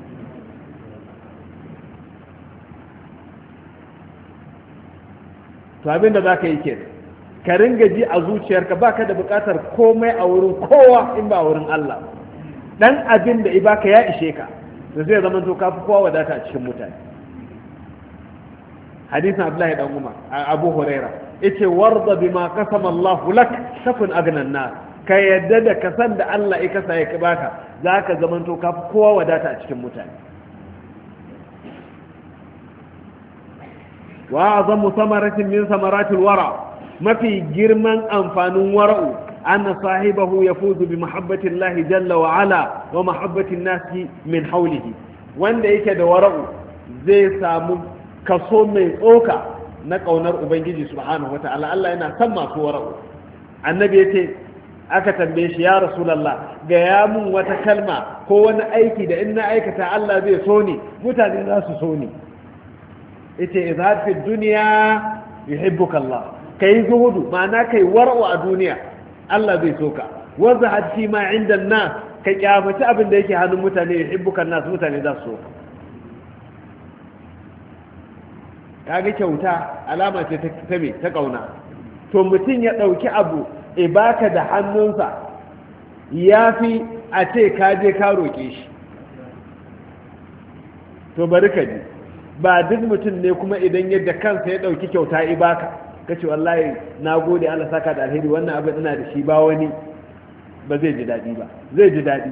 to abin da za ka yi ke ka ringa ji a zuciyarka baka da bukatar komai a wurin kowa in ba a wurin Allah. dan abin da ibaka ya ishe ka, da zai zama to kafi kowa wadata a cikin mutane. hadisin Abdullahi dan Umar, Abu Huraira yace warda bima qasama Allah lak takun agnan nas, ka yadda da kasan da Allah ya kasa ya baka, zaka zama to kafi kowa wadata a cikin mutane. wa azamu samaratin min samaratil wara, mafi girman amfanin wara'u anna sahibahu yafuzu bi mahabbati Allah jalla wa ala wa mahabbati an-nasi min hawlihi. wanda yake da wara'u zai samu kaso mai tsoka na kaunar ubangiji subhanahu wata'ala. Allah yana son masu wara'u. annabi yace, aka tambaye shi, ya rasulullah ga ya mun wata kalma ko wani aiki da in na aikata Allah zai so ni, mutane za su so ni. yace izhad fi dunya yuhibbuka Allah, kai zuhudu, ma'ana kai wara'u a duniya, Allah zai so ka. wazahad fi ma inda nas, ka kyamaci abin da yake hannun mutane, yuhibbuka nas, mutane za su so ka. kaga kyauta alama ce ta me ta kauna. to mutum ya dauki abu ibaka da hannunsa yafi a ce ka je ka roke shi. to bari ka ji, ba duk mutum ne kuma idan yadda kansa ya dauki kyauta ibaka kace wallahi na gode Allah saka da alheri, wannan abin ina da shi, ba wani ba zai ji dadi ba. zai ji dadi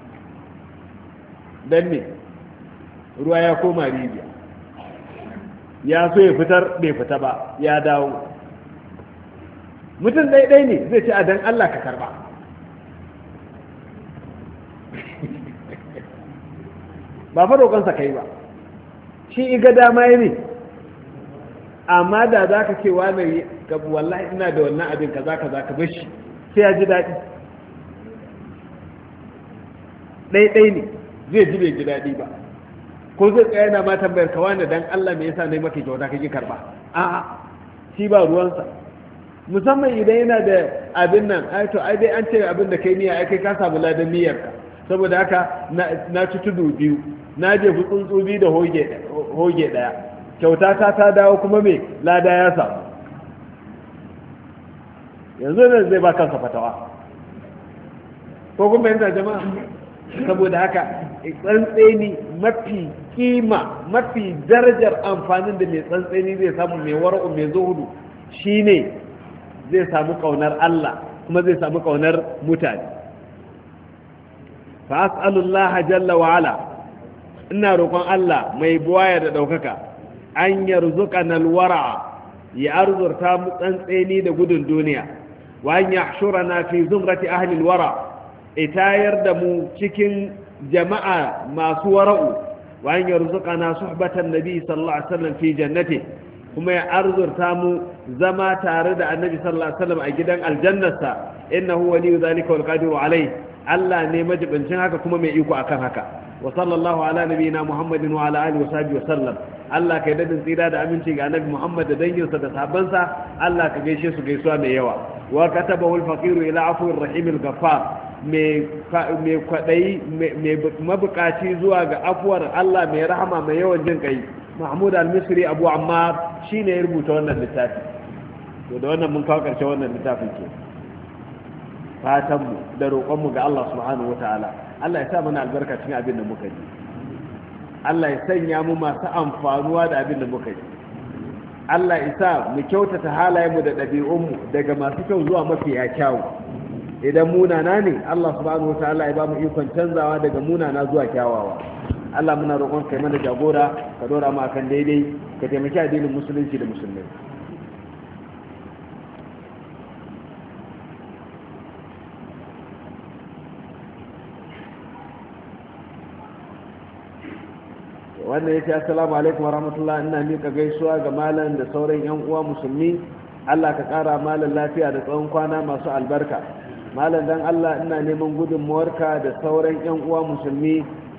dan ne ruwa ya koma rijiya, ya so ya fitar bai fita ba, ya dawo. mutum ɗaiɗai ne zai ce a dan Allah ka karba. ba fa roƙonsa kai ba, shi iga dama ya ne. amma da za ka ce wani wallahi ina da wannan abin kaza kaza ka bar shi, sai ya ji daɗi. ɗaiɗai ne zai ji bai ji daɗi ba, ko zai tsaya yana ma tambayar ka wani dan Allah me yasa nayi maka kyauta kake karba? a'a, shi ba ruwansa. musamman idan yana da abin nan, ai to ai dai an ce abin da kai niyya ai kai ka samu ladan niyyarka, saboda haka na ci tudu biyu, na je tsuntsu biyu da hoge daya, kyauta ta dawo kuma me lada ya samu. yanzu ne zai ba kansa fatawa, ko kuma yanzu jama'a saboda haka tsantseni mafi kima mafi darajar amfanin da mai tsantseni zai samu mai wara'u mai zuhudu shine zai samu kaunar Allah kuma zai samu kaunar mutane. fa as'alullaha jalla wa ala, ina roƙon Allah mai buwaya da ɗaukaka an yarzuqana alwara, ya arzurta mu tsantseni da gudun duniya, wa an yahshurana fi zumrati ahli alwara, itayar da mu cikin jama'a masu wara'u, wa an yarzuqana suhbatan nabi sallallahu alaihi wasallam fi jannati, kuma ya arzurta mu zama tare da annabi sallallahu alaihi wasallam a gidan aljannarsa, innahu waliyyu dhalika wal qadiru alayh. Allah ne majibincin haka kuma mai iko akan haka. wa sallallahu ala nabiyina muhammadin wa ala alihi wa sahbihi wa sallam. Allah kai dadin tsira da aminci ga annabi Muhammad da danginsa da sahabbansa. Allah ka gaishe su gaisuwa mai yawa. wa katabahu al-faqir ila afwir rahim al-ghaffar, mai kwadayi mai mabukaci zuwa ga afuwar Allah mai rahama mai yawan jin kai. Mahmud al-Misri Abu Ammar shine ya rubuta wannan littafi. To da wannan mun kawo karshen wannan littafin ke. Fatanmu da roƙonmu ga Allah subhanahu wataala, Allah ya sa mana albarka cikin abin da muka yi. Allah ya sanya mu masu amfanuwa da abin da muka yi. Allah ya sa mu kyautata halayenmu da ɗabi'unmu daga masu kyau zuwa mafiya kyawu. Idan munana ne, Allah subhanahu wataala ya ba mu ikon canzawa daga munana zuwa kyawawa. Allah muna roƙon kai mana jagora, ka dora mu akan daidai, ka taimaki addinin musulunci da musulmai. wannan yace assalamu alaikum warahmatullahi, ina mika gaisuwa ga malam da sauran yan uwa musulmi. Allah ka kara malam lafiya da tsawon kwana masu albarka. Malam dan Allah ina neman gudunmuwarka da sauran yan uwa musulmi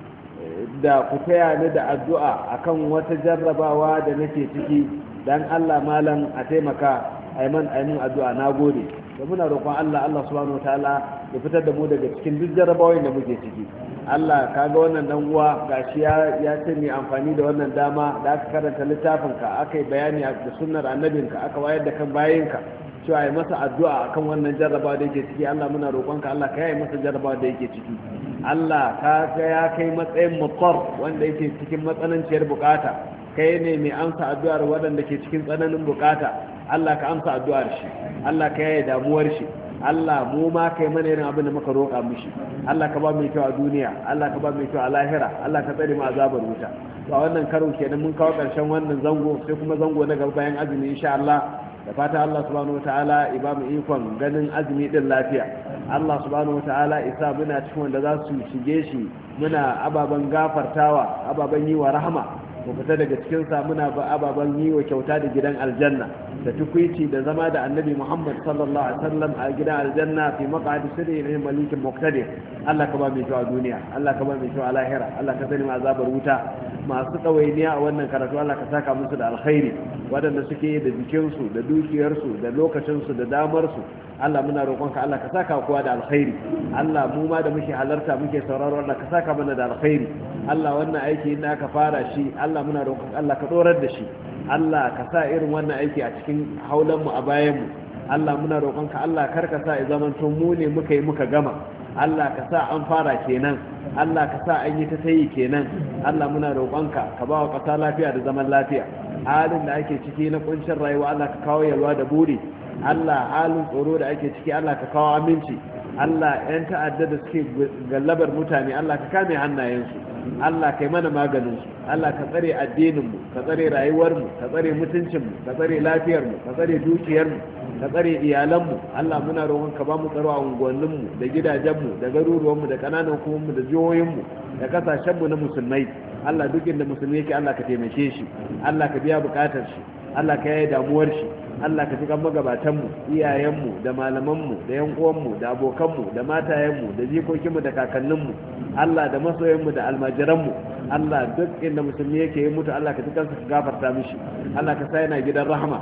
da ku taya ni da addu'a akan wata jarrabawa da nake ciki. Dan Allah malam a taimaka aiman addu'a. Nagode. Da muna roƙon Allah subhanahu wataala ya fitar da mu daga cikin duk jarrabawoyin da muke ciki. Allah kaga wannan dan uwa gashi ya ce mai amfani da wannan dama da aka karanta littafinka, aka yi bayani da sunnar annabinka, aka wayar da kan bayinka cewa ya masa addu'a akan wannan jarrabawa da yake ciki. Allah muna roƙonka Allah ka yaye masa jarrabawa da yake ciki. Allah ka ga ya kai matsayin mutar wanda yake cikin matsananciyar bukata, kai ne mai amsa addu'ar waɗanda ke cikin tsananin bukata. Allah ka amsa addu'ar shi, Allah ka yaye damuwar shi. Allah mu ma kai mana irin abin da muka roƙa mishi. Allah ka ba mu kyau a duniya, Allah ka ba mu kyau a lahira, Allah ka tsare mu azabar wuta. To a wannan karo kenan mun kawo ƙarshen wannan zango, sai kuma zango na gaba bayan azumi insha Allah. Da fata Allah subhanahu wataala ya ba mu ikon ganin azumi din lafiya. Allah subhanahu wataala isa muna cikin wanda za su shige shi muna ababen gafartawa, ababen yi wa rahama. mu fita daga cikinsa muna ba ababen yi wa kyauta da gidan aljanna da tukwici da zama da annabi Muhammad sallallahu alaihi wasallam a gidan aljanna fi maq'adi sirri ne malikin muqtadir. Allah ka ba mu kyau a duniya, Allah ka ba mu kyau a lahira, Allah ka sani mu azabar wuta. Masu tsawainiya a wannan karatu Allah ka saka musu da alkhairi, waɗanda suke da jikinsu da dukiyarsu da lokacinsu da damarsu. Allah muna roƙonka Allah ka saka kowa da alkhairi. Allah mu ma da muke halarta muke sauraro Allah ka saka mana da alkhairi. Allah wannan aiki inda aka fara shi Allah muna roƙonka Allah ka dorar da shi. Allah ka sa irin wannan aiki a cikin haulanmu a bayanmu. Allah muna roƙonka Allah kar ka sa ya zamanto mu ne muka yi muka gama. Allah ka sa an fara kenan, Allah ka sa an yi ta tayi kenan. Allah muna roƙonka ka ba wa ƙasa lafiya da zaman lafiya. Halin da ake ciki na kuncin rayuwa Allah ka kawo yalwa da buri. Allah halin tsoro da ake ciki Allah ka kawo aminci. Allah 'yan ta'adda da suke gallabar mutane Allah ka kame hannayensu. Allah kai mana maganinsu. Allah ka tsare addininmu, ka tsare rayuwarmu, ka tsare mutuncinmu, ka tsare lafiyarmu, ka tsare dukiyarmu, ka tsare iyalanmu. Allah muna roƙon ka ba mu tsaro a unguwanninmu da gidajenmu da garuruwanmu da ƙananan hukumominmu da jihohinmu da ƙasashenmu na musulmai. Allah duk inda musulmi yake Allah ka taimake shi, Allah ka biya buƙatar shi, Allah ka yaye damuwar shi. Allah ka cikin magabatanmu, iyayenmu da malamanmu da yan uwanmu da abokanmu da matayenmu da jikokinmu da kakanninmu, Allah da masoyanmu da almajiranmu. Allah duk inda musulmi yake yi mutu Allah ka cikin ka gafarta mishi, Allah ka sa yana gidan rahama.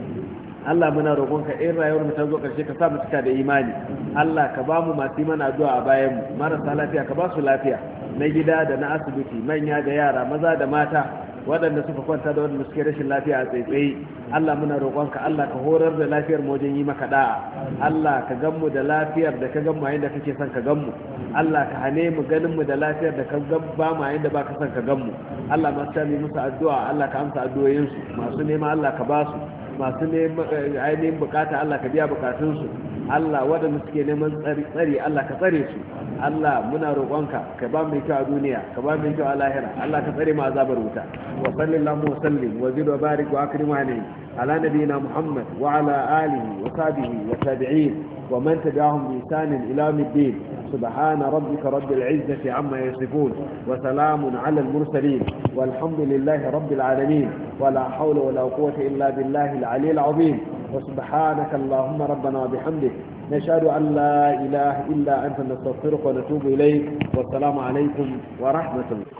Allah muna roƙonka in rayuwar mu ta zo ƙarshe ka sa mu cika da imani. Allah ka ba mu masu yi mana addu'a a bayan mu, marasa lafiya ka ba su lafiya na gida da na asibiti, manya da yara, maza da mata. waɗanda suka kwanta da waɗanda suke rashin lafiya a tsaitsaye Allah muna roƙonka Allah ka horar da lafiyar mu wajen yi maka da'a Allah ka gan mu da lafiyar da ka gan mu yayin da kake son ka gan mu Allah ka hane mu ganin mu da lafiyar da ka gan ba mu yayin da ba ka son ka gan mu Allah masu sami musu addu'a Allah ka amsa addu'o'insu masu nema Allah ka ba su masu ainihin bukata Allah ka biya bukatunsu Allah waɗanda suke neman tsari Allah ka tsare su Allah muna roƙonka ka ba mu kyau a duniya ka ba mu kyau a lahira Allah ka tsare mu azabar wuta wa sallallahu wa sallim wa zid wa barik wa akrim ala nabiyina Muhammad wa ala alihi wa sahbihi wa tabi'in wa man tabi'ahum bi ihsan ila yawmiddin سبحان ربك رب العزة عما يصفون وسلام على المرسلين والحمد لله رب العالمين ولا حول ولا قوة إلا بالله العلي العظيم وسبحانك اللهم ربنا وبحمدك نشهد أن لا إله إلا أنت نستغفرك ونتوب إليك والسلام عليكم ورحمة الله